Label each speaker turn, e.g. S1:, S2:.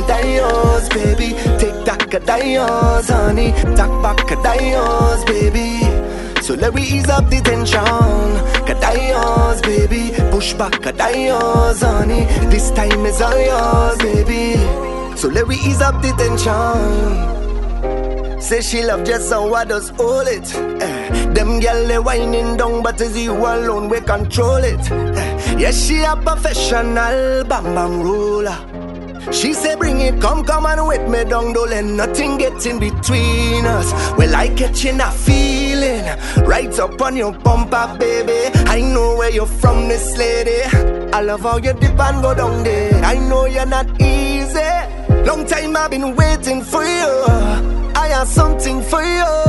S1: dios, baby. Take back a dios, honey. Take back a dios, baby. So let me ease up the tension. Kadayos, baby. Push back kadayos, honey. This time is all yours, baby. So let me ease up the tension. Say she love just so I just hold it. Them gyal they whining down, but it's you alone we control it. Yes, she a professional bam bam roller. She say bring it, come and wet me down. Don't let nothing get in between us. Well, I catching a feeling right up on your bumper, baby. I know where you're from, this lady. I love how you dip and go down there. I know you're not easy. Long time I've been waiting for you. I have something for you.